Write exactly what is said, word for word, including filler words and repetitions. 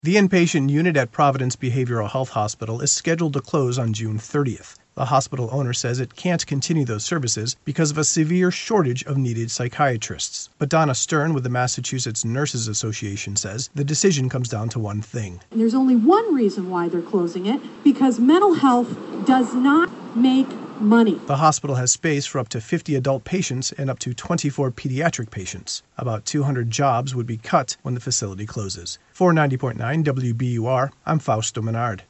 The inpatient unit at Providence Behavioral Health Hospital is scheduled to close on June thirtieth. The hospital owner says it can't continue those services because of a severe shortage of needed psychiatrists. But Donna Stern with the Massachusetts Nurses Association says the decision comes down to one thing. There's only one reason why they're closing it, because mental health does not make money. The hospital has space for up to fifty adult patients and up to twenty-four pediatric patients. About two hundred jobs would be cut when the facility closes. For ninety point nine W B U R, I'm Fausto Menard.